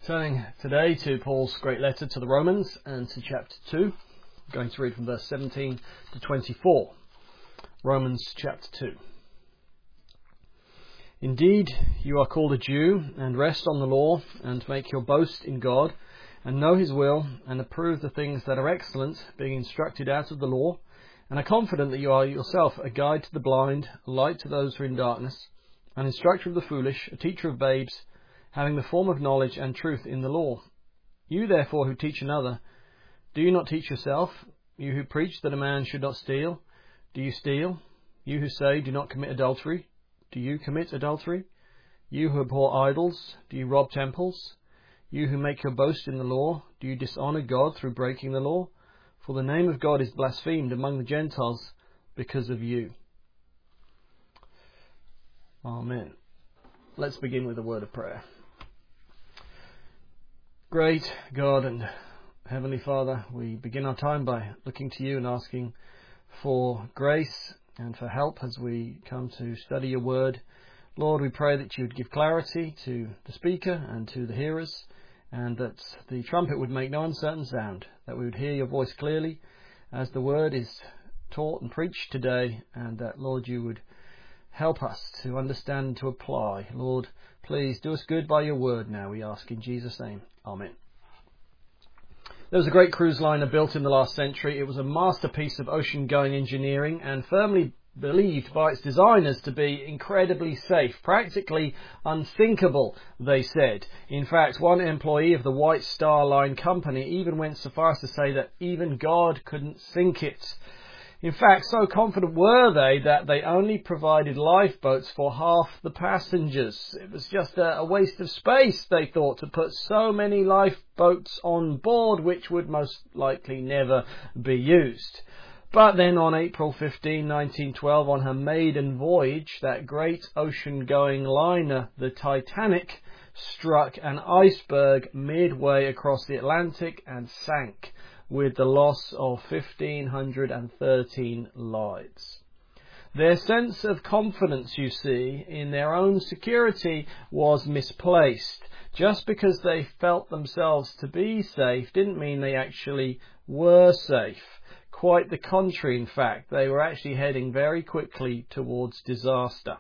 Turning today to Paul's great letter to the Romans and to chapter 2, I'm going to read from verse 17 to 24. Romans chapter 2. Indeed, you are called a Jew, and rest on the law, and make your boast in God, and know his will, and approve the things that are excellent, being instructed out of the law, and are confident that you are yourself a guide to the blind, a light to those who are in darkness, an instructor of the foolish, a teacher of babes, having the form of knowledge and truth in the law. You therefore who teach another, do you not teach yourself? You who preach that a man should not steal, do you steal? You who say, do not commit adultery, do you commit adultery? You who abhor idols, do you rob temples? You who make your boast in the law, do you dishonour God through breaking the law? For the name of God is blasphemed among the Gentiles because of you. Amen. Let's begin with a word of prayer. Great God and Heavenly Father, we begin our time by looking to you and asking for grace and for help as we come to study your word. Lord, we pray that you would give clarity to the speaker and to the hearers, and that the trumpet would make no uncertain sound, that we would hear your voice clearly as the word is taught and preached today, and that, Lord, you would help us to understand and to apply. Lord, please do us good by your word now, we ask in Jesus' name. Amen. There was a great cruise liner built in the last century. It was a masterpiece of ocean-going engineering and firmly believed by its designers to be incredibly safe, practically unsinkable, they said. In fact, one employee of the White Star Line company even went so far as to say that even God couldn't sink it. In fact, so confident were they that they only provided lifeboats for half the passengers. It was just a waste of space, they thought, to put so many lifeboats on board, which would most likely never be used. But then on April 15, 1912, on her maiden voyage, that great ocean-going liner, the Titanic, struck an iceberg midway across the Atlantic and sank, with the loss of 1,513 lives. Their sense of confidence, you see, in their own security was misplaced. Just because they felt themselves to be safe didn't mean they actually were safe. Quite the contrary, in fact. They were actually heading very quickly towards disaster.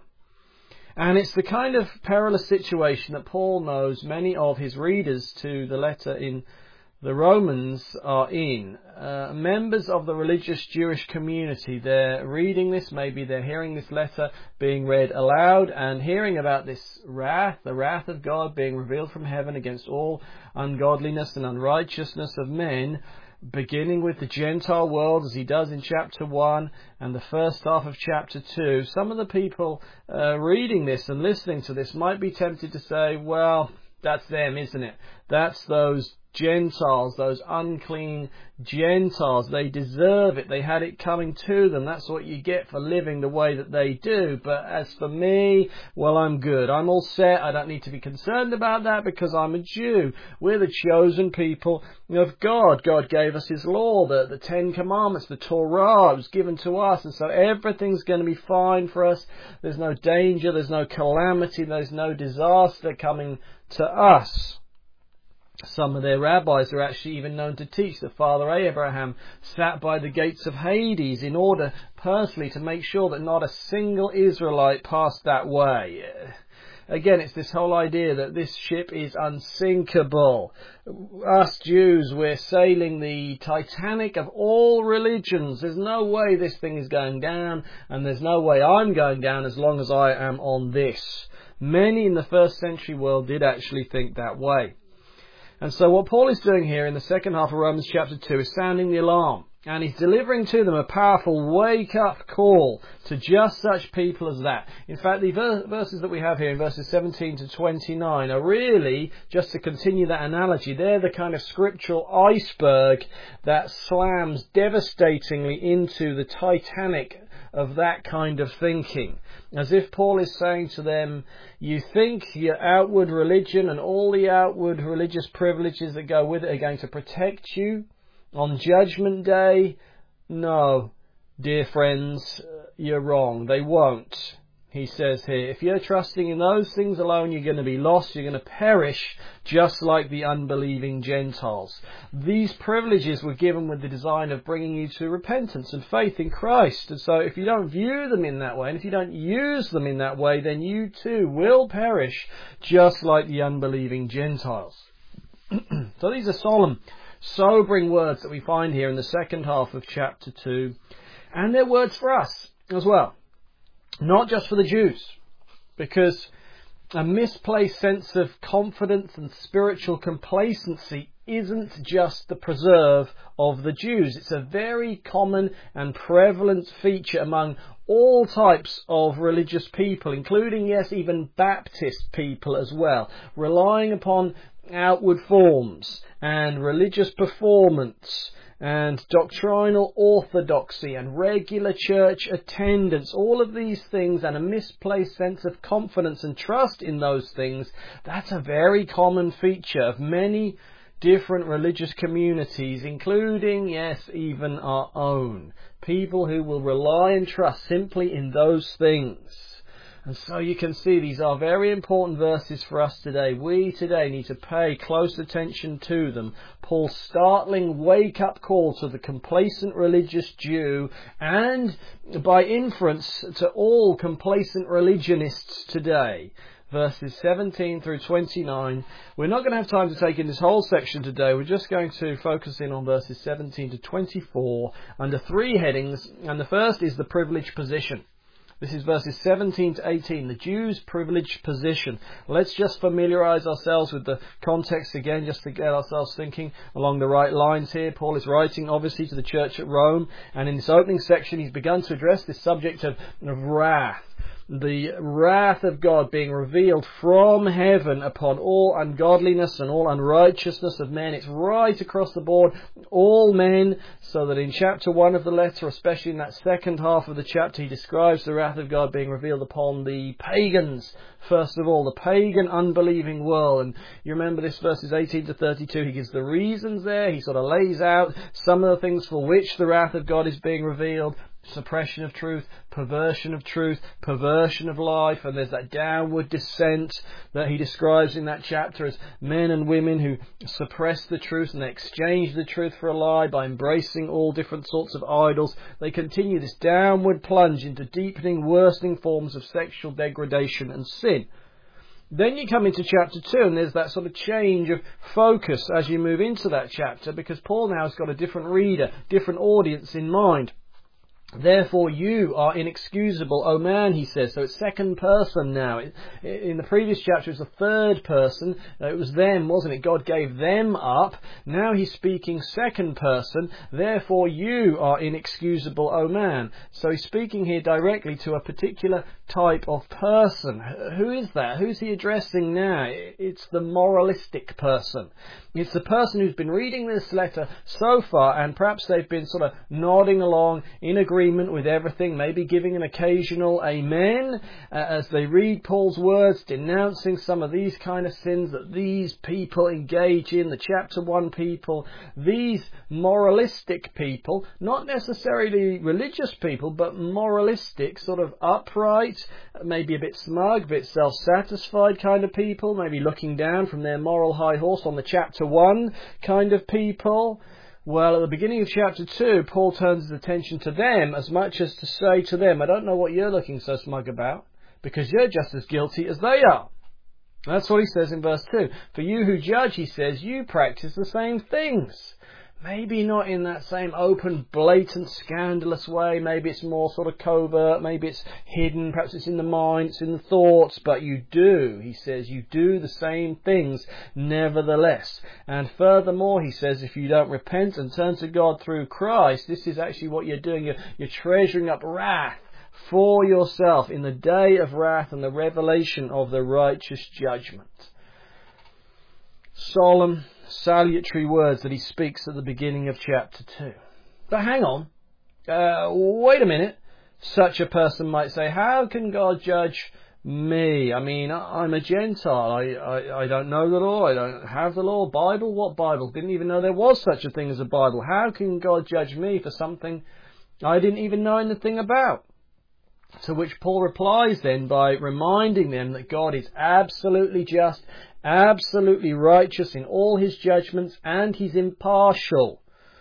And it's the kind of perilous situation that Paul knows many of his readers to the letter in the Romans are in. Members of the religious Jewish community, they're reading this, maybe they're hearing this letter being read aloud and hearing about this wrath, the wrath of God being revealed from heaven against all ungodliness and unrighteousness of men, beginning with the Gentile world as he does in chapter 1 and the first half of chapter 2. Some of the people reading this and listening to this might be tempted to say, well, that's them, isn't it? That's those Gentiles, those unclean Gentiles. They deserve it. They had it coming to them. That's what you get for living the way that they do. But as for me, well, I'm good. I'm all set. I don't need to be concerned about that because I'm a Jew. We're the chosen people of God. God gave us his law, the Ten Commandments, the Torah. It was given to us. And so everything's going to be fine for us. There's no danger. There's no calamity. There's no disaster coming to us. Some of their rabbis are actually even known to teach that Father Abraham sat by the gates of Hades in order personally to make sure that not a single Israelite passed that way. Again, it's this whole idea that this ship is unsinkable. Us Jews, we're sailing the Titanic of all religions. There's no way this thing is going down, and there's no way I'm going down as long as I am on this. Many in the first century world did actually think that way. And so what Paul is doing here in the second half of Romans chapter 2 is sounding the alarm. And he's delivering to them a powerful wake-up call to just such people as that. In fact, the verses that we have here in verses 17 to 29 are really, just to continue that analogy, they're the kind of scriptural iceberg that slams devastatingly into the Titanic of that kind of thinking. As if Paul is saying to them, you think your outward religion and all the outward religious privileges that go with it are going to protect you on Judgment Day? No, dear friends, you're wrong. They won't. he says here. If you're trusting in those things alone, you're going to be lost. You're going to perish just like the unbelieving Gentiles. These privileges were given with the design of bringing you to repentance and faith in Christ. And so if you don't view them in that way, and if you don't use them in that way, then you too will perish just like the unbelieving Gentiles. So these are solemn, sobering words that we find here in the second half of chapter 2. And they're words for us as well. Not just for the Jews, because a misplaced sense of confidence and spiritual complacency isn't just the preserve of the Jews. It's a very common and prevalent feature among all types of religious people, including, yes, even Baptist people as well, relying upon outward forms and religious performance and doctrinal orthodoxy and regular church attendance, all of these things, and a misplaced sense of confidence and trust in those things. That's a very common feature of many different religious communities, including, yes, even our own. People who will rely and trust simply in those things. And so you can see these are very important verses for us today. We today need to pay close attention to them. Paul's startling wake-up call to the complacent religious Jew, and by inference to all complacent religionists today. Verses 17 through 29. We're not going to have time to take in this whole section today. We're just going to focus in on verses 17 to 24 under 3 headings. And the first is the privileged position. This is verses 17 to 18, the Jews' privileged position. Let's just familiarise ourselves with the context again, just to get ourselves thinking along the right lines here. Paul is writing, obviously, to the church at Rome, and in this opening section he's begun to address this subject of wrath. The wrath of God being revealed from heaven upon all ungodliness and all unrighteousness of men. It's right across the board, all men, so that in chapter 1 of the letter, especially in that second half of the chapter, he describes the wrath of God being revealed upon the pagans. First of all, the pagan unbelieving world. And you remember this verses 18 to 32, he gives the reasons there, he sort of lays out some of the things for which the wrath of God is being revealed. Suppression of truth, perversion of life, and there's that downward descent that he describes in that chapter as men and women who suppress the truth and they exchange the truth for a lie by embracing all different sorts of idols. They continue this downward plunge into deepening, worsening forms of sexual degradation and sin. Then you come into chapter 2 and there's that sort of change of focus as you move into that chapter, because Paul now has got a different reader, different audience in mind. Therefore you are inexcusable, O man, he says. So it's second person now. In the previous chapter it was the third person. It was them, wasn't it? God gave them up. Now he's speaking second person. Therefore you are inexcusable, O man. So he's speaking here directly to a particular type of person. Who is that? Who's he addressing now? It's the moralistic person. It's the person who's been reading this letter so far, and perhaps they've been sort of nodding along in agreement with everything, maybe giving an occasional amen as they read Paul's words, denouncing some of these kind of sins that these people engage in, the chapter 1 people, these moralistic people, not necessarily religious people, but moralistic, sort of upright, maybe a bit smug, a bit self-satisfied kind of people, maybe looking down from their moral high horse on the chapter 1 kind of people. Well, at the beginning of chapter 2, Paul turns his attention to them as much as to say to them, I don't know what you're looking so smug about, because you're just as guilty as they are. That's what he says in verse 2. For you who judge, he says, you practice the same things. Maybe not in that same open, blatant, scandalous way. Maybe it's more sort of covert. Maybe it's hidden. Perhaps it's in the mind, it's in the thoughts. But you do, he says, you do the same things nevertheless. And furthermore, he says, if you don't repent and turn to God through Christ, this is actually what you're doing. You're treasuring up wrath for yourself in the day of wrath and the revelation of the righteous judgment. Solemn, salutary words that he speaks at the beginning of chapter 2. But hang on, wait a minute. Such a person might say, how can God judge me? I mean, I'm a Gentile. I don't know the law. I don't have the law. Bible? What Bible? Didn't even know there was such a thing as a Bible. How can God judge me for something I didn't even know anything about? To which Paul replies then by reminding them that God is absolutely just, absolutely righteous in all his judgments, and he's impartial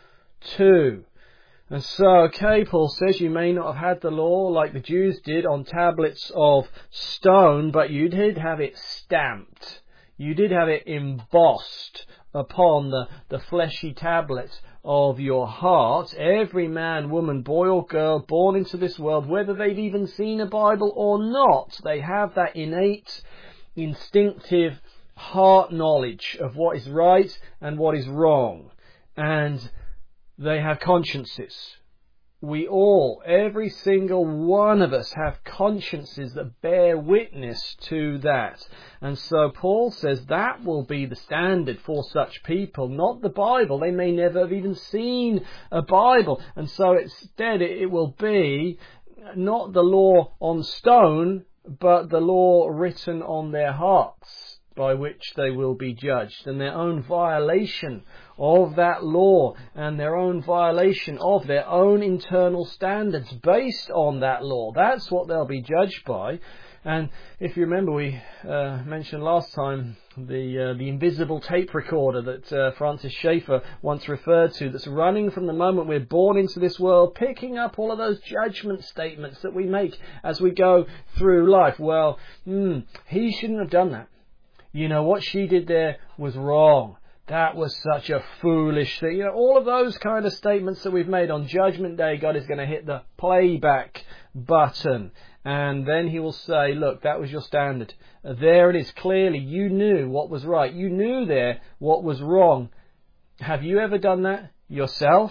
too. And so, Paul says, you may not have had the law like the Jews did on tablets of stone, but you did have it stamped. You did have it embossed upon the fleshy tablets of your heart. Every man, woman, boy or girl born into this world, whether they've even seen a Bible or not, they have that innate, instinctive heart knowledge of what is right and what is wrong. And they have consciences. We all, every single one of us, have consciences that bear witness to that. And so Paul says that will be the standard for such people, not the Bible. They may never have even seen a Bible. And so instead it will be not the law on stone, but the law written on their hearts, by which they will be judged, and their own violation of that law and their own violation of their own internal standards based on that law. That's what they'll be judged by. And if you remember, we mentioned last time the invisible tape recorder that Francis Schaeffer once referred to, that's running from the moment we're born into this world, picking up all of those judgment statements that we make as we go through life. Well, he shouldn't have done that. You know, what she did there was wrong. That was such a foolish thing. You know, all of those kind of statements that we've made on Judgment Day, God is going to hit the playback button. And then he will say, look, that was your standard. There it is. Clearly, you knew what was right. You knew there what was wrong. Have you ever done that yourself?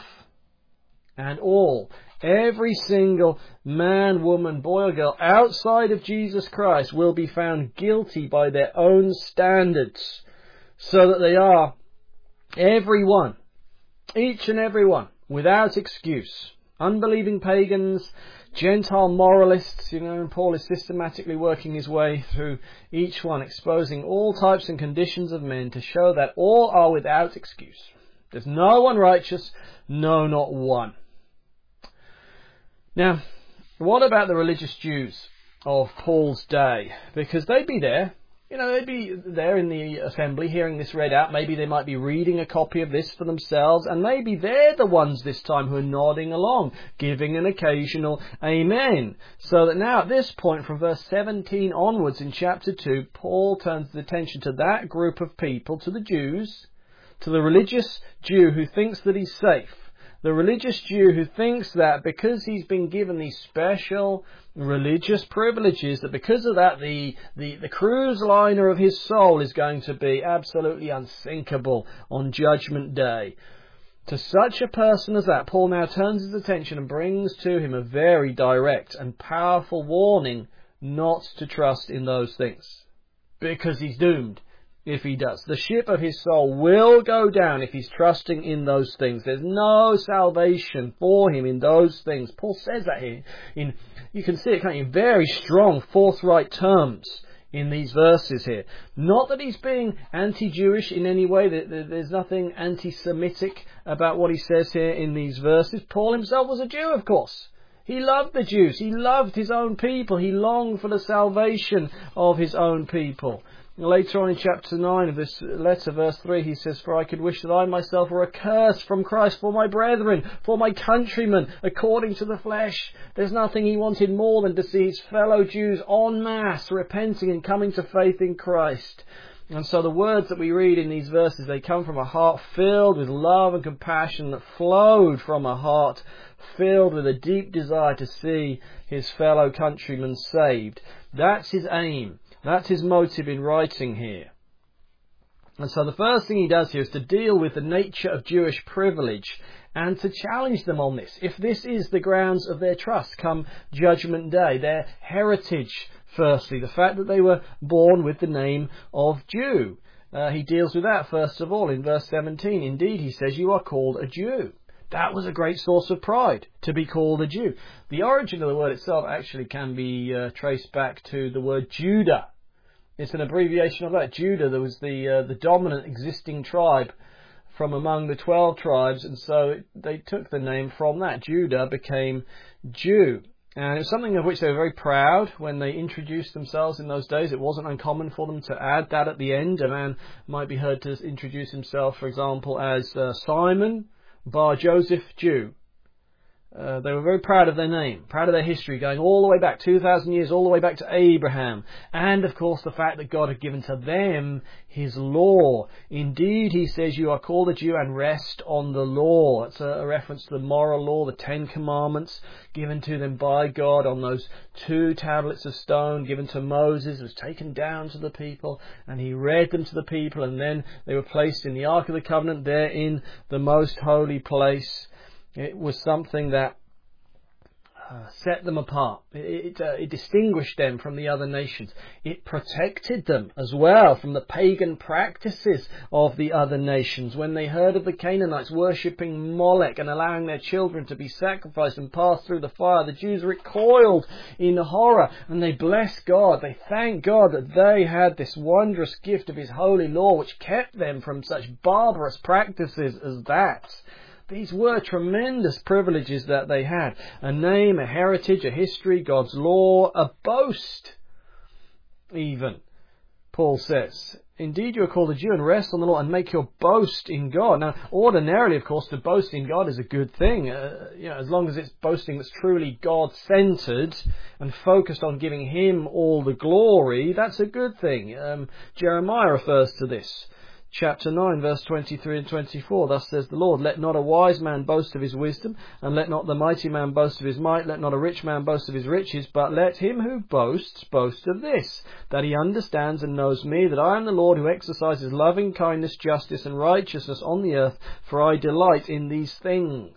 And every single man, woman, boy or girl outside of Jesus Christ will be found guilty by their own standards, so that they are, everyone, each and every one, without excuse. Unbelieving pagans, Gentile moralists, and Paul is systematically working his way through each one, exposing all types and conditions of men to show that all are without excuse. There's no one righteous, no, not one. Now, what about the religious Jews of Paul's day? Because they'd be there. They'd be there in the assembly hearing this read out. Maybe they might be reading a copy of this for themselves, and maybe they're the ones this time who are nodding along, giving an occasional amen. So that now at this point, from verse 17 onwards in chapter 2, Paul turns his attention to that group of people, to the Jews, to the religious Jew who thinks that he's safe. The religious Jew who thinks that because he's been given these special religious privileges, that because of that the cruise liner of his soul is going to be absolutely unsinkable on Judgment Day. To such a person as that, Paul now turns his attention and brings to him a very direct and powerful warning not to trust in those things, because he's doomed. If he does, the ship of his soul will go down if he's trusting in those things. There's no salvation for him in those things. Paul says that here. You can see it, can't you? Very strong, forthright terms in these verses here. Not that he's being anti-Jewish in any way. There's nothing anti-Semitic about what he says here in these verses. Paul himself was a Jew, of course. He loved the Jews. He loved his own people. He longed for the salvation of his own people. Later on in chapter 9 of this letter, verse 3, he says, "For I could wish that I myself were accursed from Christ for my brethren, for my countrymen, according to the flesh." There's nothing he wanted more than to see his fellow Jews en masse repenting and coming to faith in Christ. And so the words that we read in these verses, they come from a heart filled with love and compassion that flowed from a heart filled with a deep desire to see his fellow countrymen saved. That's his aim. That's his motive in writing here. And so the first thing he does here is to deal with the nature of Jewish privilege and to challenge them on this. If this is the grounds of their trust come Judgment Day, their heritage, firstly, the fact that they were born with the name of Jew. He deals with that first of all in verse 17. Indeed, he says, you are called a Jew. That was a great source of pride, to be called a Jew. The origin of the word itself actually can be traced back to the word Judah. It's an abbreviation of that. Judah, there was the dominant existing tribe from among the 12 tribes, and so they took the name from that. Judah became Jew. And it was something of which they were very proud when they introduced themselves in those days. It wasn't uncommon for them to add that at the end. A man might be heard to introduce himself, for example, as Simon Bar Joseph Jew. They were very proud of their name, proud of their history, going all the way back, 2,000 years, all the way back to Abraham. And, of course, the fact that God had given to them His law. Indeed, He says, you are called a Jew and rest on the law. It's a reference to the moral law, the 10 Commandments, given to them by God on those 2 tablets of stone given to Moses. It was taken down to the people, and he read them to the people, and then they were placed in the Ark of the Covenant there in the most holy place. It was something that set them apart. It distinguished them from the other nations. It protected them as well from the pagan practices of the other nations. When they heard of the Canaanites worshipping Molech and allowing their children to be sacrificed and pass through the fire, the Jews recoiled in horror, and they blessed God. They thanked God that they had this wondrous gift of His holy law which kept them from such barbarous practices as that. These were tremendous privileges that they had. A name, a heritage, a history, God's law, a boast even. Paul says, indeed you are called a Jew and rest on the law and make your boast in God. Now, ordinarily, of course, to boast in God is a good thing. As long as it's boasting that's truly God-centered and focused on giving Him all the glory, that's a good thing. Jeremiah refers to this. Chapter 9, verse 23 and 24, thus says the Lord, let not a wise man boast of his wisdom, and let not the mighty man boast of his might, let not a rich man boast of his riches, but let him who boasts boast of this, that he understands and knows me, that I am the Lord who exercises loving kindness, justice, and righteousness on the earth, for I delight in these things.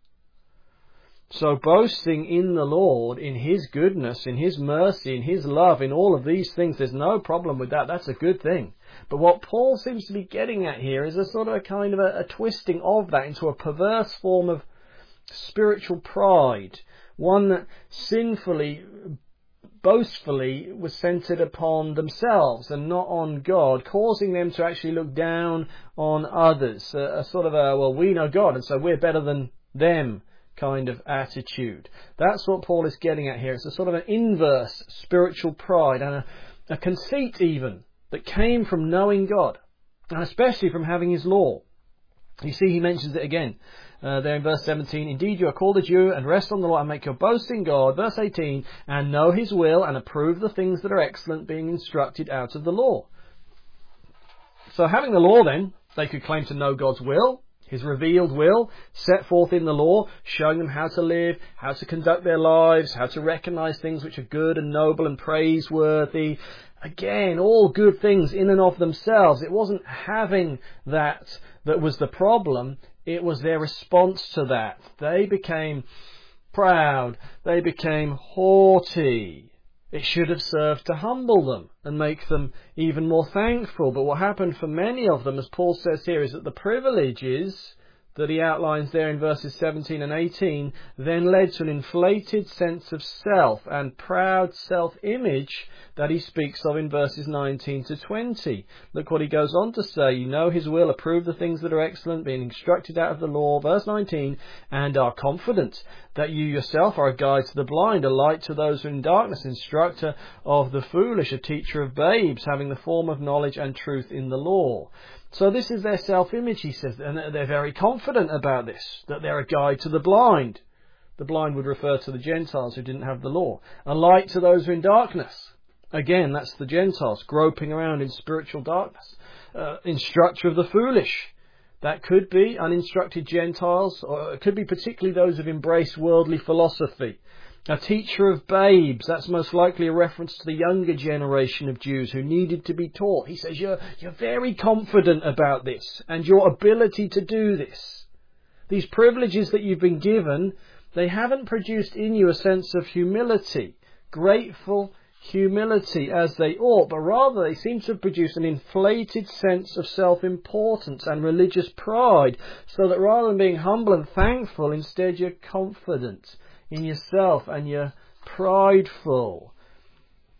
So boasting in the Lord, in His goodness, in His mercy, in His love, in all of these things, there's no problem with that. That's a good thing. But what Paul seems to be getting at here is a sort of a kind of a twisting of that into a perverse form of spiritual pride. One that sinfully, boastfully was centered upon themselves and not on God, causing them to actually look down on others. A sort of well, we know God and so we're better than them kind of attitude. That's what Paul is getting at here. It's a sort of an inverse spiritual pride and a conceit even that came from knowing God, and especially from having His law. You see, he mentions it again there in verse 17. Indeed, you are called a Jew and rest on the law and make your boast in God. Verse 18, and know His will and approve the things that are excellent, being instructed out of the law. So having the law then, they could claim to know God's will, His revealed will, set forth in the law, showing them how to live, how to conduct their lives, how to recognize things which are good and noble and praiseworthy. Again, all good things in and of themselves. It wasn't having that was the problem. It was their response to that. They became proud. They became haughty. It should have served to humble them and make them even more thankful. But what happened for many of them, as Paul says here, is that the privileges that he outlines there in verses 17 and 18 then led to an inflated sense of self and proud self-image that he speaks of in verses 19 to 20. Look what he goes on to say. You know His will, approve the things that are excellent, being instructed out of the law. Verse 19, and are confident that you yourself are a guide to the blind, a light to those who are in darkness, instructor of the foolish, a teacher of babes, having the form of knowledge and truth in the law. So this is their self-image, he says, and they're very confident about this, that they're a guide to the blind. The blind would refer to the Gentiles who didn't have the law. A light to those who are in darkness. Again, that's the Gentiles groping around in spiritual darkness. Instructor of the foolish. That could be uninstructed Gentiles, or it could be particularly those who've embraced worldly philosophy. A teacher of babes, that's most likely a reference to the younger generation of Jews who needed to be taught. He says, you're very confident about this and your ability to do this. These privileges that you've been given, they haven't produced in you a sense of humility, grateful humility as they ought, but rather they seem to have produced an inflated sense of self-importance and religious pride, so that rather than being humble and thankful, instead you're confident in yourself and you're prideful.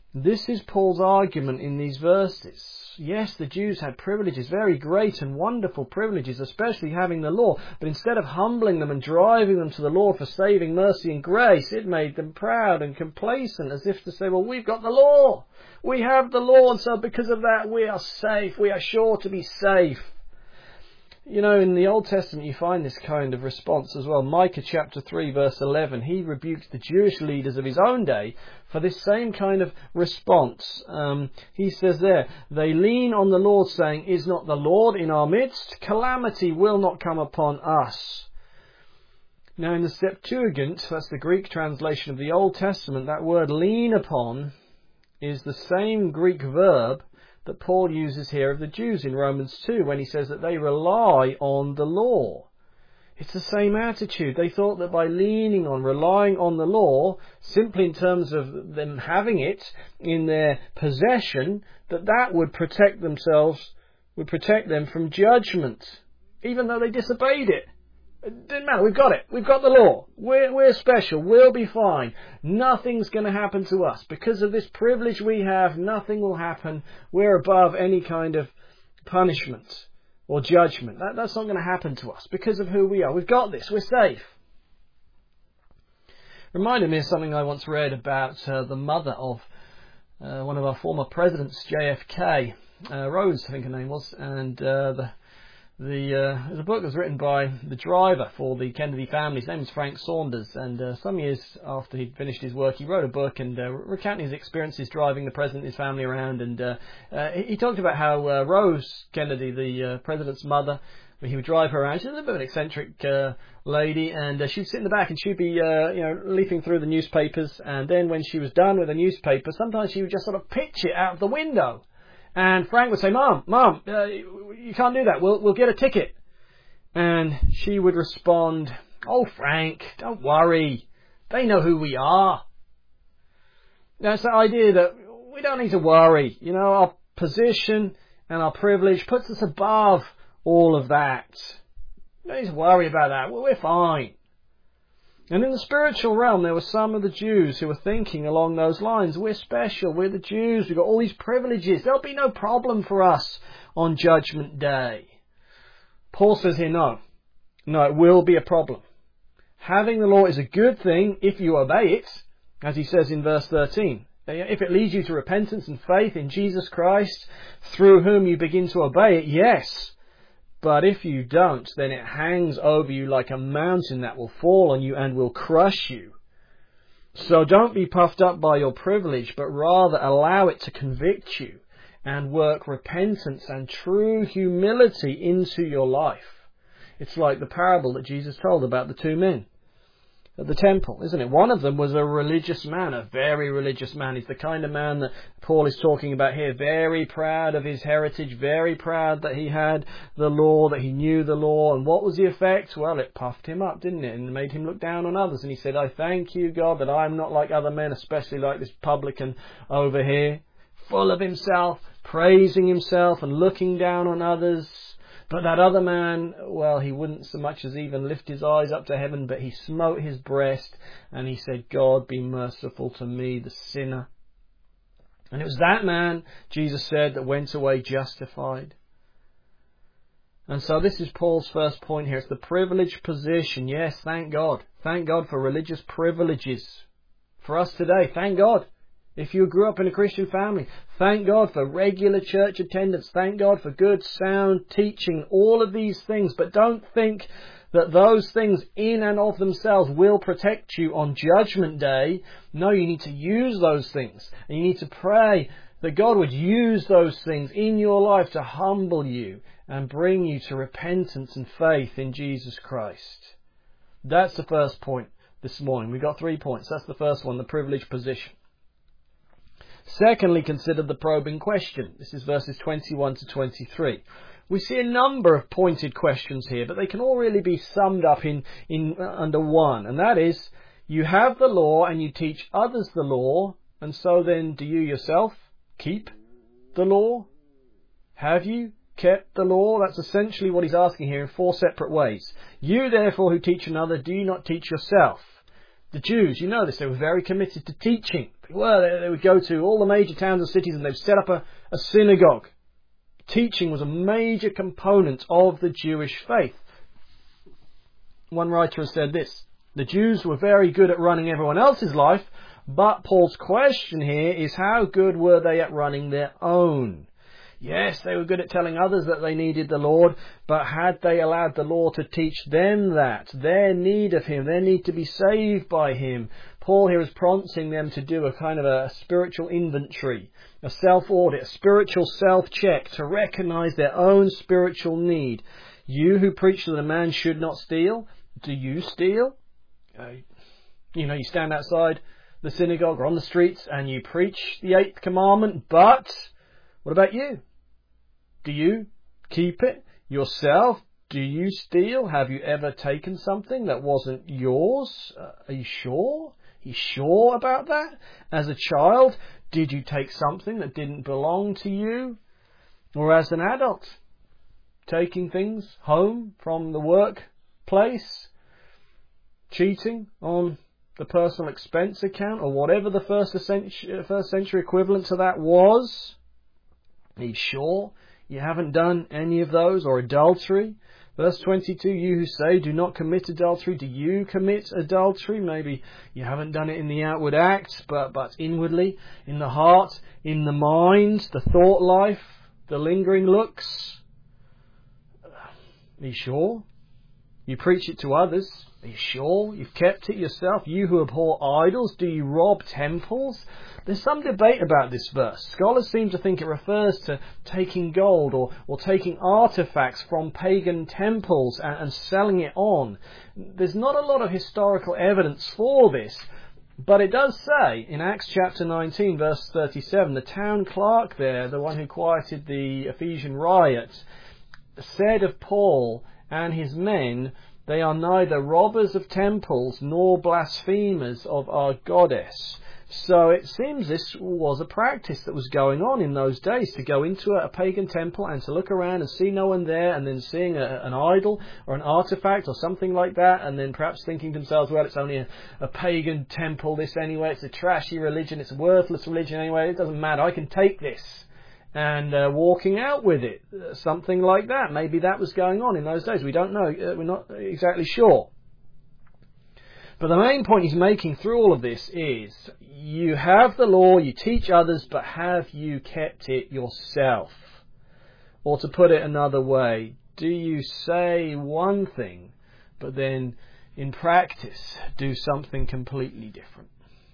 This is Paul's argument in these verses. Yes, the Jews had privileges, very great and wonderful privileges, especially having the law, but instead of humbling them and driving them to the Lord for saving mercy and grace, it made them proud and complacent, as if to say, well, we've got the law. We have the law, and so because of that we are safe. We are sure to be safe. You know, in the Old Testament you find this kind of response as well. Micah chapter 3 verse 11, he rebukes the Jewish leaders of his own day for this same kind of response. He says there, they lean on the Lord, saying, is not the Lord in our midst? Calamity will not come upon us. Now in the Septuagint, that's the Greek translation of the Old Testament, that word lean upon is the same Greek verb that Paul uses here of the Jews in Romans 2 when he says that they rely on the law. It's the same attitude. They thought that by leaning on, relying on the law, simply in terms of them having it in their possession, that would protect themselves, would protect them from judgment, even though they disobeyed it. It didn't matter. We've got it. We've got the law. We're special. We'll be fine. Nothing's going to happen to us. Because of this privilege we have, nothing will happen. We're above any kind of punishment or judgment. That's not going to happen to us because of who we are. We've got this. We're safe. Reminded me of something I once read about the mother of one of our former presidents, JFK. Rose, I think her name was. And there's a book that was written by the driver for the Kennedy family. His name is Frank Saunders, and some years after he'd finished his work, he wrote a book and recounting his experiences driving the president and his family around. And he talked about how Rose Kennedy, the president's mother, he would drive her around. She's a little bit of an eccentric lady, and she'd sit in the back and she'd be leafing through the newspapers. And then when she was done with the newspaper, sometimes she would just sort of pitch it out of the window. And Frank would say, Mom, you can't do that. We'll get a ticket. And she would respond, oh, Frank, don't worry. They know who we are. Now, it's the idea that we don't need to worry. You know, our position and our privilege puts us above all of that. We don't need to worry about that. We're fine. And in the spiritual realm, there were some of the Jews who were thinking along those lines. We're special. We're the Jews. We've got all these privileges. There'll be no problem for us on Judgment Day. Paul says here, no, it will be a problem. Having the law is a good thing if you obey it, as he says in verse 13. If it leads you to repentance and faith in Jesus Christ, through whom you begin to obey it, yes. But if you don't, then it hangs over you like a mountain that will fall on you and will crush you. So don't be puffed up by your privilege, but rather allow it to convict you and work repentance and true humility into your life. It's like the parable that Jesus told about the two men at the temple, isn't it? One of them was a religious man, a very religious man. He's the kind of man that Paul is talking about here, very proud of his heritage, very proud that he had the law, that he knew the law. And what was the effect? Well, it puffed him up, didn't it? And made him look down on others. And he said, I thank you, God, that I'm not like other men, especially like this publican over here, full of himself, praising himself and looking down on others. But that other man, well, he wouldn't so much as even lift his eyes up to heaven, but he smote his breast and he said, God, be merciful to me, the sinner. And it was that man, Jesus said, that went away justified. And so this is Paul's first point here. It's the privileged position. Yes, thank God. Thank God for religious privileges. For us today, thank God. If you grew up in a Christian family, thank God for regular church attendance. Thank God for good, sound teaching, all of these things. But don't think that those things in and of themselves will protect you on Judgment Day. No, you need to use those things. And you need to pray that God would use those things in your life to humble you and bring you to repentance and faith in Jesus Christ. That's the first point this morning. We've got 3 points. That's the first one, the privileged position. Secondly, consider the probing question. This is verses 21 to 23. We see a number of pointed questions here, but they can all really be summed up in under one. And that is, you have the law and you teach others the law, and so then do you yourself keep the law? Have you kept the law? That's essentially what he's asking here in 4 separate ways. You therefore who teach another, do you not teach yourself? The Jews, you know this, they were very committed to teaching. They would go to all the major towns and cities and they would set up a synagogue. Teaching was a major component of the Jewish faith. One writer has said this: the Jews were very good at running everyone else's life, but Paul's question here is, how good were they at running their own? Yes, they were good at telling others that they needed the Lord, but had they allowed the Lord to teach them that, their need of Him, their need to be saved by Him? Paul here is prompting them to do a kind of a spiritual inventory, a self-audit, a spiritual self-check, to recognize their own spiritual need. You who preach that a man should not steal, do you steal? You stand outside the synagogue or on the streets and you preach the 8th commandment, but what about you? Do you keep it yourself? Do you steal? Have you ever taken something that wasn't yours? Are you sure? Are you sure about that? As a child, did you take something that didn't belong to you? Or as an adult, taking things home from the workplace, cheating on the personal expense account, or whatever the first century equivalent to that was? Are you sure you haven't done any of those? Or adultery? Verse 22, you who say, do not commit adultery, do you commit adultery? Maybe you haven't done it in the outward act, but inwardly, in the heart, in the mind, the thought life, the lingering looks. Are you sure? You preach it to others. Are you sure you've kept it yourself? You who abhor idols, do you rob temples? There's some debate about this verse. Scholars seem to think it refers to taking gold or taking artifacts from pagan temples and selling it on. There's not a lot of historical evidence for this, but it does say in Acts chapter 19 verse 37, the town clerk there, the one who quieted the Ephesian riot, said of Paul and his men, they are neither robbers of temples nor blasphemers of our goddess. So it seems this was a practice that was going on in those days, to go into a pagan temple and to look around and see no one there, and then seeing an idol or an artifact or something like that, and then perhaps thinking to themselves, well, it's only a pagan temple, this anyway, it's a trashy religion, it's a worthless religion anyway, it doesn't matter, I can take this. And walking out with it, something like that. Maybe that was going on in those days. We don't know. We're not exactly sure. But the main point he's making through all of this is, you have the law, you teach others, but have you kept it yourself? Or to put it another way, do you say one thing, but then in practice do something completely different?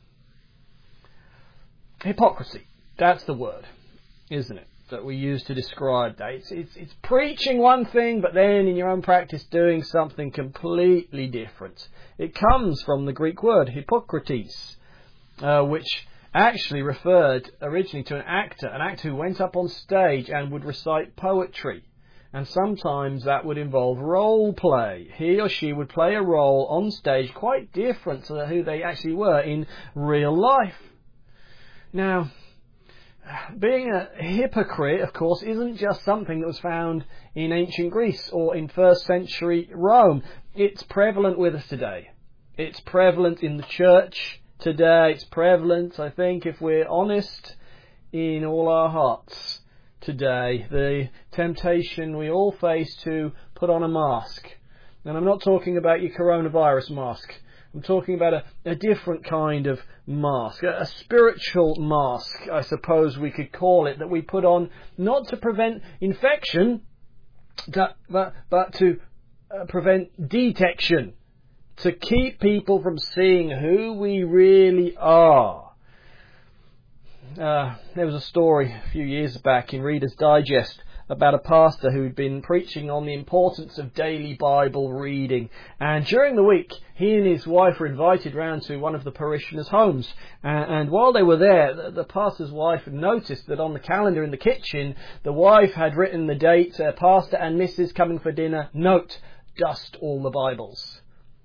Hypocrisy. That's the word, isn't it, that we use to describe that. It's preaching one thing, but then in your own practice doing something completely different. It comes from the Greek word hypokrites, which actually referred originally to an actor who went up on stage and would recite poetry. And sometimes that would involve role play. He or she would play a role on stage quite different to who they actually were in real life. Now, being a hypocrite, of course, isn't just something that was found in ancient Greece or in first century Rome. It's prevalent with us today. It's prevalent in the church today. It's prevalent, I think, if we're honest, in all our hearts today. The temptation we all face to put on a mask. And I'm not talking about your coronavirus mask. I'm talking about a different kind of mask, a spiritual mask, I suppose we could call it, that we put on not to prevent infection, but to prevent detection, to keep people from seeing who we really are. There was a story a few years back in Reader's Digest about a pastor who'd been preaching on the importance of daily Bible reading. And during the week, he and his wife were invited round to one of the parishioners' homes. And while they were there, the pastor's wife had noticed that on the calendar in the kitchen, the wife had written the date, Pastor and Mrs. coming for dinner, note, dust all the Bibles.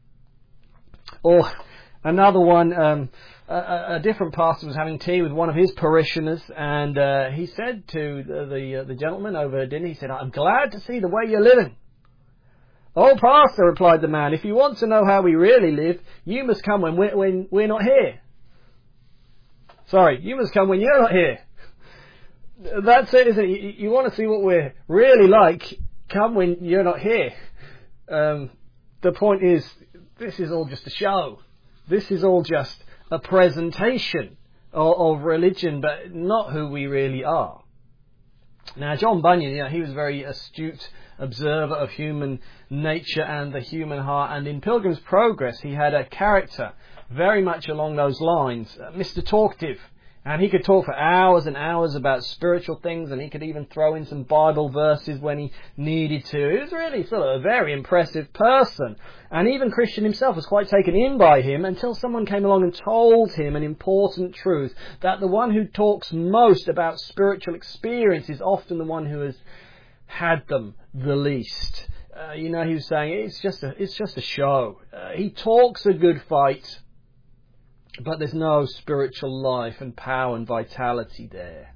Or another one, a different pastor was having tea with one of his parishioners, and he said to the gentleman over dinner, he said, I'm glad to see the way you're living. "Oh, Pastor," replied the man, "if you want to know how we really live, you must come when we're not here. Sorry, you must come when you're not here." That's it, isn't it? You want to see what we're really like, come when you're not here. The point is, this is all just a show. This is all just a presentation of religion, but not who we really are. Now, John Bunyan, he was a very astute observer of human nature and the human heart, and in Pilgrim's Progress he had a character very much along those lines, Mr. Talkative, and he could talk for hours and hours about spiritual things, and he could even throw in some Bible verses when he needed to. He was really sort of a very impressive person, and even Christian himself was quite taken in by him until someone came along and told him an important truth, that the one who talks most about spiritual experience is often the one who has had them the least. He was saying it's just a show. He talks a good fight, but there's no spiritual life and power and vitality there.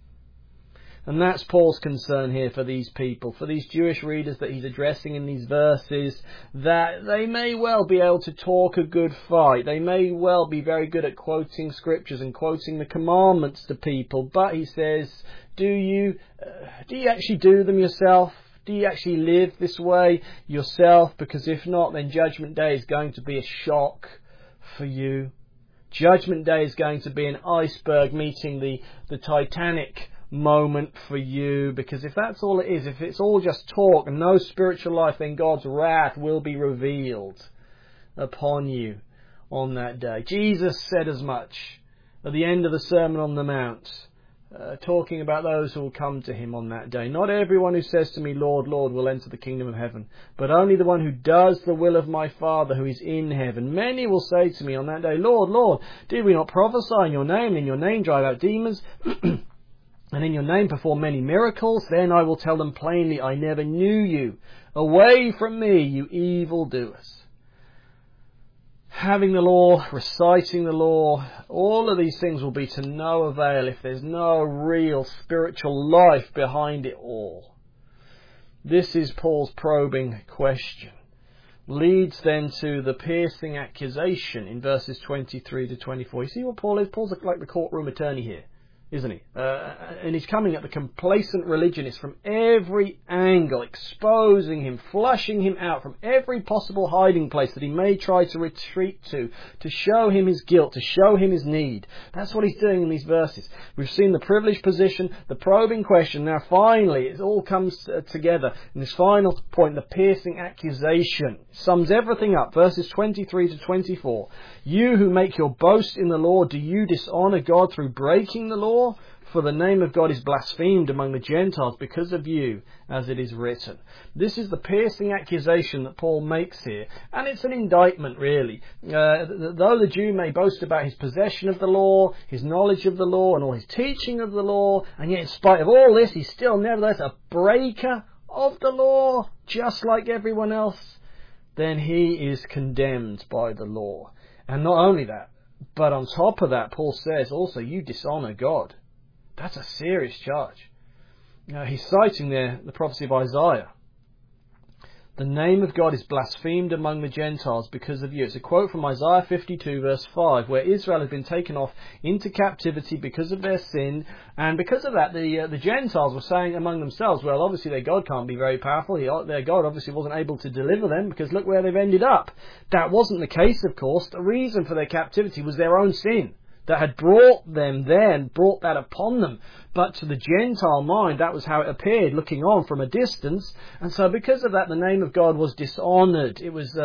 And that's Paul's concern here for these people, for these Jewish readers that he's addressing in these verses, that they may well be able to talk a good fight. They may well be very good at quoting scriptures and quoting the commandments to people. But he says, do you actually do them yourself? Do you actually live this way yourself? Because if not, then Judgment Day is going to be a shock for you. Judgment Day is going to be an iceberg meeting the Titanic moment for you, because if that's all it is, if it's all just talk and no spiritual life, then God's wrath will be revealed upon you on that day. Jesus said as much at the end of the Sermon on the Mount, talking about those who will come to him on that day. "Not everyone who says to me, 'Lord, Lord,' will enter the kingdom of heaven, but only the one who does the will of my Father who is in heaven. Many will say to me on that day, 'Lord, Lord, did we not prophesy in your name, and in your name drive out demons, and in your name perform many miracles?' Then I will tell them plainly, 'I never knew you. Away from me, you evildoers.'" Having the law, reciting the law, all of these things will be to no avail if there's no real spiritual life behind it all. This is Paul's probing question. Leads then to the piercing accusation in verses 23 to 24. You see what Paul is? Paul's like the courtroom attorney here, isn't he? And he's coming at the complacent religionist from every angle, exposing him, flushing him out from every possible hiding place that he may try to retreat to show him his guilt, to show him his need. That's what he's doing in these verses. We've seen the privileged position, the probing question. Now finally, it all comes together in this final point, the piercing accusation. It sums everything up. Verses 23 to 24. "You who make your boast in the law, do you dishonour God through breaking the law? For the name of God is blasphemed among the Gentiles because of you, as it is written." This is the piercing accusation that Paul makes here. And it's an indictment, really. Though the Jew may boast about his possession of the law, his knowledge of the law, and all his teaching of the law, and yet in spite of all this, he's still nevertheless a breaker of the law, just like everyone else, then he is condemned by the law. And not only that, but on top of that, Paul says also, you dishonour God. That's a serious charge. He's citing there the prophecy of Isaiah. "The name of God is blasphemed among the Gentiles because of you." It's a quote from Isaiah 52 verse 5, where Israel has been taken off into captivity because of their sin, and because of that the Gentiles were saying among themselves, well, obviously their God can't be very powerful, their God obviously wasn't able to deliver them, because look where they've ended up. That wasn't the case, of course. The reason for their captivity was their own sin that had brought them there and brought that upon them. But to the Gentile mind, that was how it appeared, looking on from a distance. And so because of that, the name of God was dishonoured. It was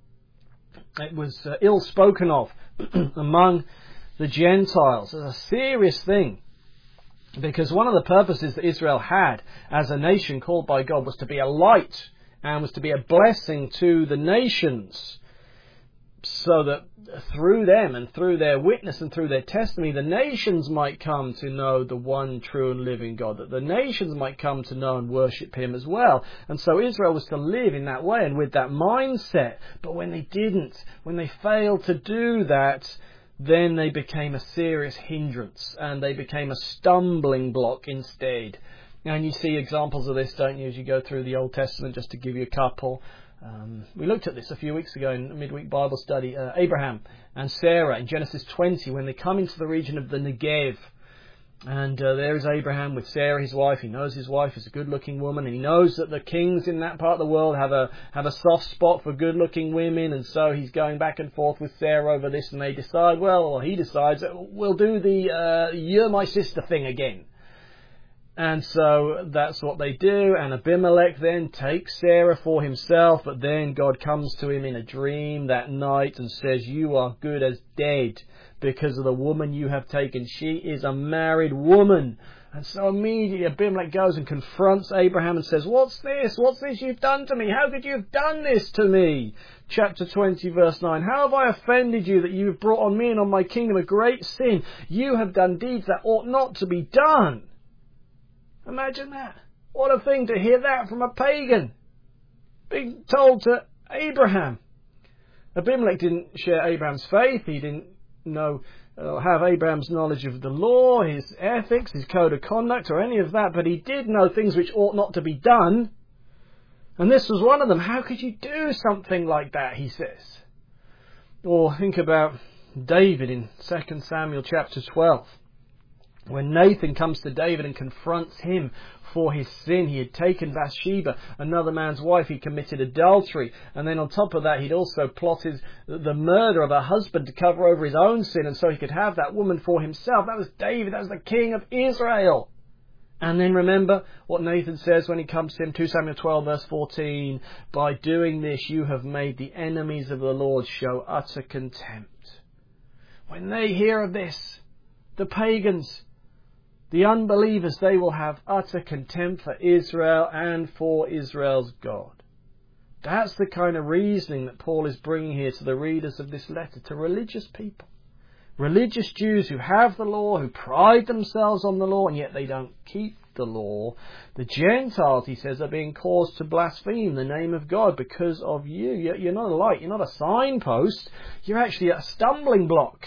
ill spoken of among the Gentiles. It's a serious thing. Because one of the purposes that Israel had as a nation called by God was to be a light and was to be a blessing to the nations, so that through them and through their witness and through their testimony, the nations might come to know the one true and living God, that the nations might come to know and worship him as well. And so Israel was to live in that way and with that mindset. But when they didn't, when they failed to do that, then they became a serious hindrance and they became a stumbling block instead. And you see examples of this, don't you, as you go through the Old Testament, just to give you a couple. We looked at this a few weeks ago in a midweek Bible study. Abraham and Sarah in Genesis 20, when they come into the region of the Negev. And there is Abraham with Sarah, his wife. He knows his wife is a good-looking woman, and he knows that the kings in that part of the world have a soft spot for good-looking women, and so he's going back and forth with Sarah over this, and they decide, or he decides, we'll do the you're my sister thing again. And so that's what they do, and Abimelech then takes Sarah for himself, but then God comes to him in a dream that night and says, you are good as dead because of the woman you have taken. She is a married woman. And so immediately Abimelech goes and confronts Abraham and says, what's this? What's this you've done to me? How could you have done this to me? Chapter 20, verse 9. How have I offended you that you have brought on me and on my kingdom a great sin? You have done deeds that ought not to be done. Imagine that. What a thing to hear that from a pagan being told to Abraham. Abimelech didn't share Abraham's faith. He didn't have Abraham's knowledge of the law, his ethics, his code of conduct, or any of that, but he did know things which ought not to be done. And this was one of them. How could you do something like that, he says. Or think about David in 2 Samuel chapter 12. When Nathan comes to David and confronts him for his sin, he had taken Bathsheba, another man's wife, he committed adultery, and then on top of that he'd also plotted the murder of her husband to cover over his own sin, and so he could have that woman for himself. That was David, that was the king of Israel. And then remember what Nathan says when he comes to him, 2 Samuel 12 verse 14, by doing this you have made the enemies of the Lord show utter contempt. When they hear of this, the pagans, the unbelievers, they will have utter contempt for Israel and for Israel's God. That's the kind of reasoning that Paul is bringing here to the readers of this letter, to religious people. Religious Jews who have the law, who pride themselves on the law, and yet they don't keep the law. The Gentiles, he says, are being caused to blaspheme the name of God because of you. You're not a light, you're not a signpost, you're actually a stumbling block.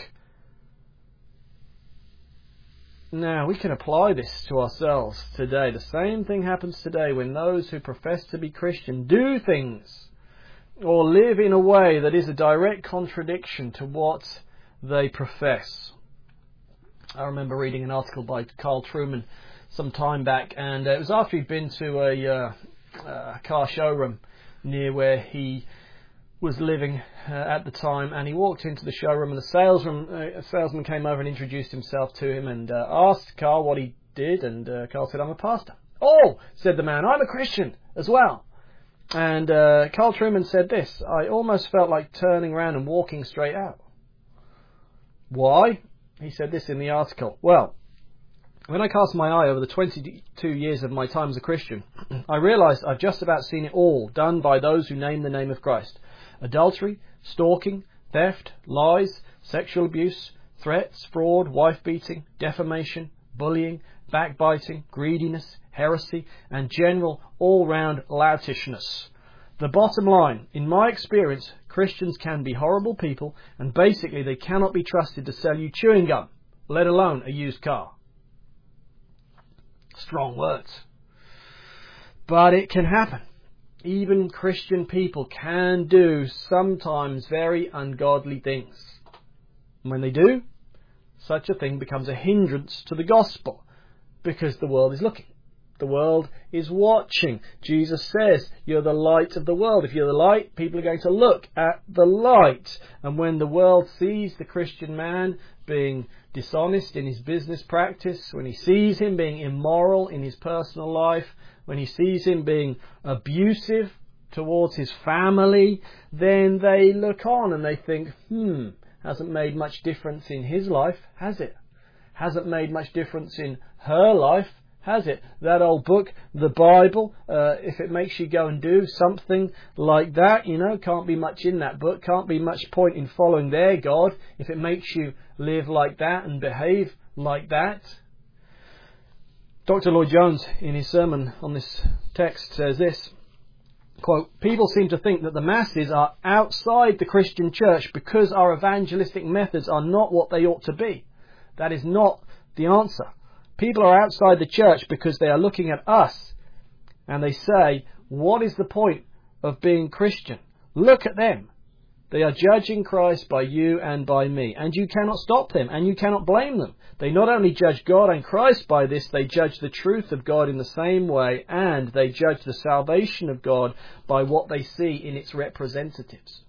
Now, we can apply this to ourselves today. The same thing happens today when those who profess to be Christian do things or live in a way that is a direct contradiction to what they profess. I remember reading an article by Carl Trueman some time back, and it was after he'd been to a car showroom near where he was living at the time, and he walked into the showroom, and the salesman came over and introduced himself to him and asked Carl what he did, and Carl said, I'm a pastor. Oh, said the man, I'm a Christian as well. And Carl Trueman said this, I almost felt like turning around and walking straight out. Why? He said this in the article. Well, when I cast my eye over the 22 years of my time as a Christian, I realised I've just about seen it all done by those who name the name of Christ. Adultery, stalking, theft, lies, sexual abuse, threats, fraud, wife-beating, defamation, bullying, backbiting, greediness, heresy, and general all-round loutishness. The bottom line, in my experience, Christians can be horrible people, and basically they cannot be trusted to sell you chewing gum, let alone a used car. Strong words. But it can happen. Even Christian people can do sometimes very ungodly things. And when they do, such a thing becomes a hindrance to the gospel, because the world is looking. The world is watching. Jesus says, you're the light of the world. If you're the light, people are going to look at the light. And when the world sees the Christian man being dishonest in his business practice, when he sees him being immoral in his personal life, when he sees him being abusive towards his family, then they look on and they think, hasn't made much difference in his life, has it? Hasn't made much difference in her life, has it? That old book, the Bible, if it makes you go and do something like that, can't be much in that book, can't be much point in following their God if it makes you live like that and behave like that. Dr. Lloyd Jones, in his sermon on this text, says this, quote, people seem to think that the masses are outside the Christian church because our evangelistic methods are not what they ought to be. That is not the answer. People are outside the church because they are looking at us and they say, what is the point of being Christian. Look at them. They are judging Christ by you and by me, and you cannot stop them, and you cannot blame them. They not only judge God and Christ by this, they judge the truth of God in the same way, and they judge the salvation of God by what they see in its representatives.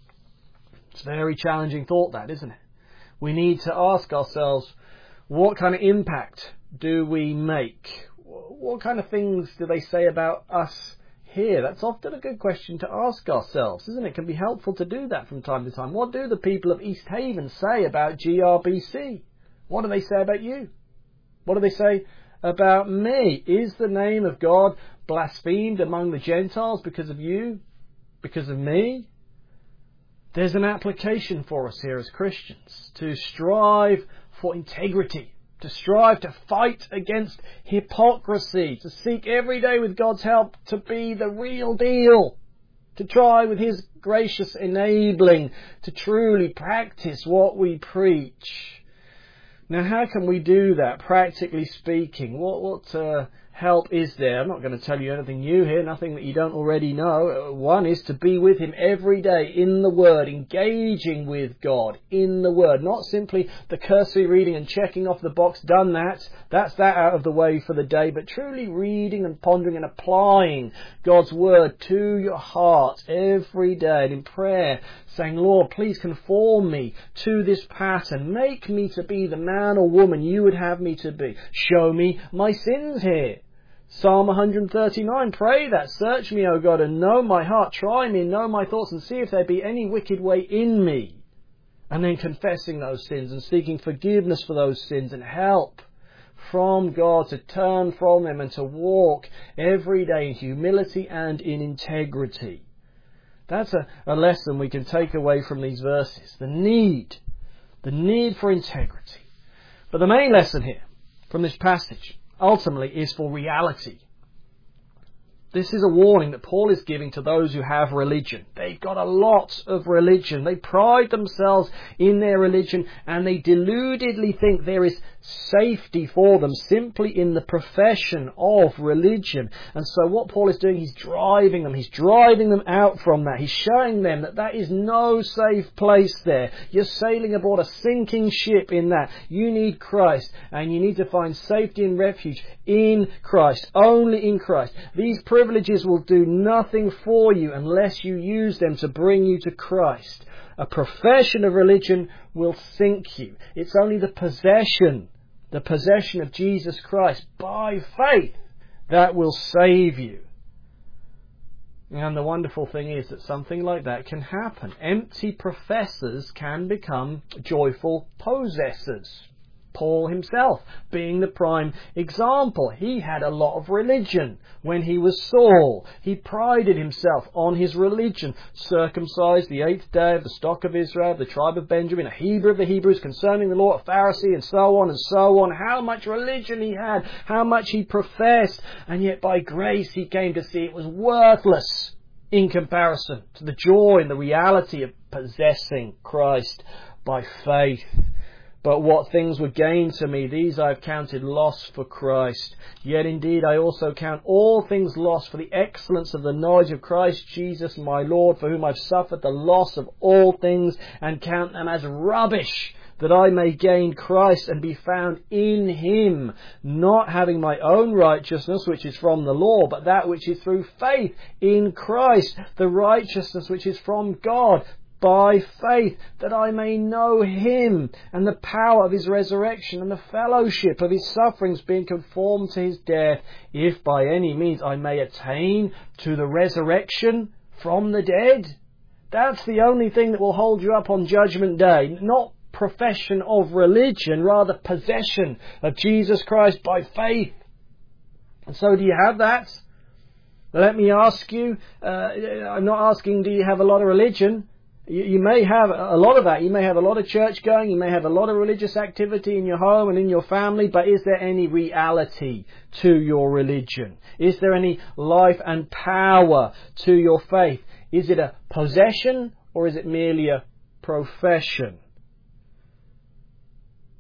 It's a very challenging thought, that, isn't it? We need to ask ourselves, what kind of impact do we make? What kind of things do they say about us here? That's often a good question to ask ourselves, isn't it? It can be helpful to do that from time to time. What do the people of East Haven say about GRBC? What do they say about you? What do they say about me? Is the name of God blasphemed among the Gentiles because of you? Because of me? There's an application for us here as Christians to strive for integrity, to strive to fight against hypocrisy, to seek every day with God's help to be the real deal, to try with His gracious enabling to truly practice what we preach. Now, how can we do that, practically speaking? What help is there? I'm not going to tell you anything new here, nothing that you don't already know. One is to be with Him every day in the Word, engaging with God in the Word, not simply the cursory reading and checking off the box, done that, that's that out of the way for the day, but truly reading and pondering and applying God's Word to your heart every day, and in prayer saying, Lord, please conform me to this pattern, make me to be the man or woman you would have me to be, show me my sins here. Psalm 139, pray that. Search me, O God, and know my heart. Try me and know my thoughts, and see if there be any wicked way in me. And then confessing those sins and seeking forgiveness for those sins and help from God to turn from them and to walk every day in humility and in integrity. That's a lesson we can take away from these verses. The need for integrity. But the main lesson here from this passage ultimately is for reality. This is a warning that Paul is giving to those who have religion. They've got a lot of religion. They pride themselves in their religion, and they deludedly think there is safety for them simply in the profession of religion. And so what Paul is doing, he's driving them out from that. He's showing them that that is no safe place there. You're sailing aboard a sinking ship in that. You need Christ, and you need to find safety and refuge in Christ, only in Christ. These privileges will do nothing for you unless you use them to bring you to Christ. A profession of religion will sink you. It's only the possession of Jesus Christ by faith that will save you. And the wonderful thing is that something like that can happen. Empty professors can become joyful possessors. Paul himself being the prime example. He had a lot of religion when he was Saul. He prided himself on his religion. Circumcised the 8th day of the stock of Israel, the tribe of Benjamin, a Hebrew of the Hebrews, concerning the law, a Pharisee, and so on and so on. How much religion he had, how much he professed, and yet by grace he came to see it was worthless in comparison to the joy and the reality of possessing Christ by faith. But what things were gained to me, these I have counted loss for Christ. Yet indeed I also count all things lost for the excellence of the knowledge of Christ Jesus my Lord, for whom I have suffered the loss of all things, and count them as rubbish, that I may gain Christ and be found in Him, not having my own righteousness, which is from the law, but that which is through faith in Christ, the righteousness which is from God, by faith, that I may know Him and the power of His resurrection and the fellowship of His sufferings, being conformed to His death, if by any means I may attain to the resurrection from the dead. That's the only thing that will hold you up on Judgment Day. Not profession of religion, rather possession of Jesus Christ by faith. And so do you have that? Let me ask you, I'm not asking do you have a lot of religion. You may have a lot of that. You may have a lot of church going. You may have a lot of religious activity in your home and in your family. But is there any reality to your religion? Is there any life and power to your faith? Is it a possession or is it merely a profession?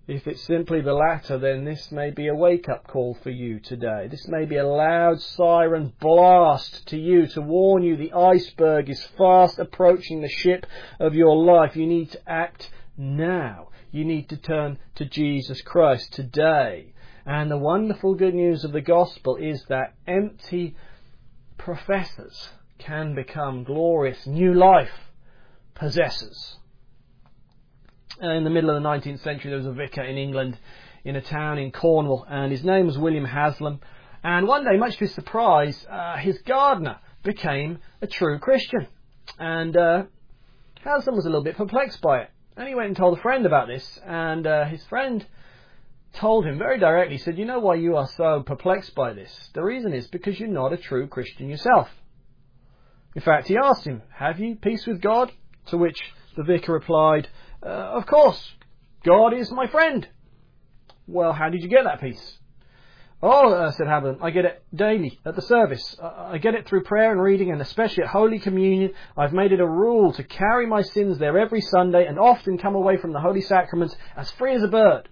If it's simply the latter, then this may be a wake-up call for you today. This may be a loud siren blast to you to warn you the iceberg is fast approaching the ship of your life. You need to act now. You need to turn to Jesus Christ today. And the wonderful good news of the gospel is that empty professors can become glorious new life possessors. In the middle of the 19th century, there was a vicar in England in a town in Cornwall, and his name was William Haslam. And one day, much to his surprise, his gardener became a true Christian. And Haslam was a little bit perplexed by it. And he went and told a friend about this, and his friend told him very directly, he said, "You know why you are so perplexed by this? The reason is because you're not a true Christian yourself." In fact, he asked him, "Have you peace with God?" To which the vicar replied, "Of course, God is my friend." "Well, how did you get that peace?" "Oh," said Haslam, "I get it daily at the service. I get it through prayer and reading, and especially at Holy Communion. I've made it a rule to carry my sins there every Sunday and often come away from the Holy Sacraments as free as a bird."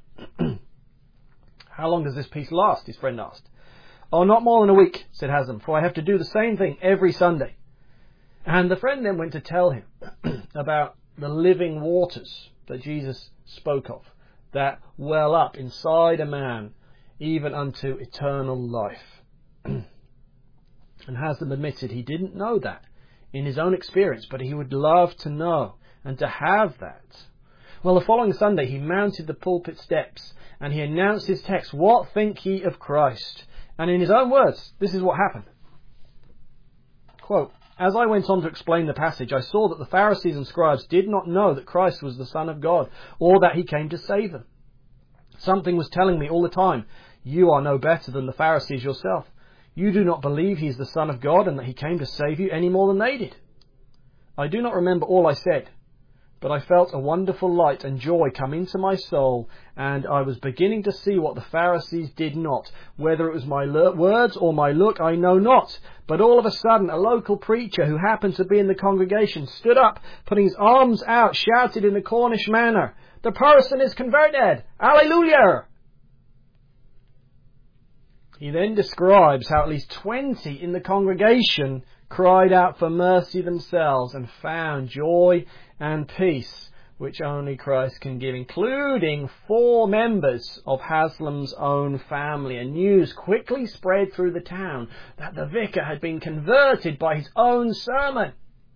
"How long does this peace last?" his friend asked. "Oh, not more than a week," said Haslam, "for I have to do the same thing every Sunday." And the friend then went to tell him about the living waters that Jesus spoke of, that well up inside a man, even unto eternal life. And Haslam admitted he didn't know that in his own experience, but he would love to know and to have that. Well, the following Sunday he mounted the pulpit steps and he announced his text, "What think ye of Christ?" And in his own words, this is what happened. Quote, "As I went on to explain the passage, I saw that the Pharisees and scribes did not know that Christ was the Son of God, or that he came to save them. Something was telling me all the time, you are no better than the Pharisees yourself. You do not believe he is the Son of God and that he came to save you any more than they did. I do not remember all I said, but I felt a wonderful light and joy come into my soul, and I was beginning to see what the Pharisees did not. Whether it was my words or my look, I know not. But all of a sudden, a local preacher who happened to be in the congregation stood up, putting his arms out, shouted in the Cornish manner, 'The person is converted! Alleluia!' He then describes how at least 20 in the congregation cried out for mercy themselves and found joy and peace which only Christ can give, including 4 members of Haslam's own family. And news quickly spread through the town that the vicar had been converted by his own sermon.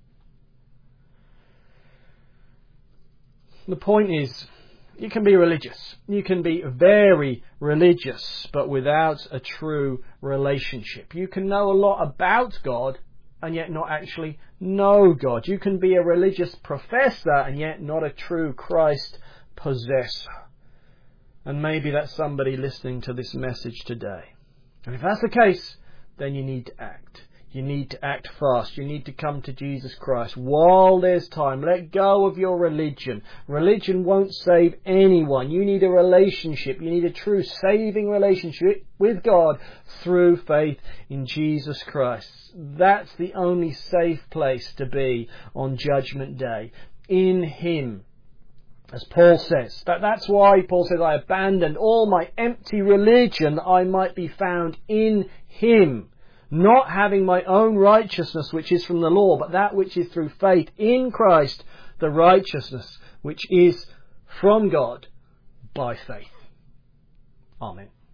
The point is, you can be religious. You can be very religious, but without a true relationship. You can know a lot about God and yet not actually know God. You can be a religious professor and yet not a true Christ possessor. And maybe that's somebody listening to this message today. And if that's the case, then you need to act. You need to act fast. You need to come to Jesus Christ while there's time. Let go of your religion. Religion won't save anyone. You need a relationship. You need a true saving relationship with God through faith in Jesus Christ. That's the only safe place to be on Judgment Day. In Him. As Paul says. That's why Paul says, I abandoned all my empty religion that I might be found in Him. Not having my own righteousness which is from the law, but that which is through faith in Christ, the righteousness which is from God by faith. Amen.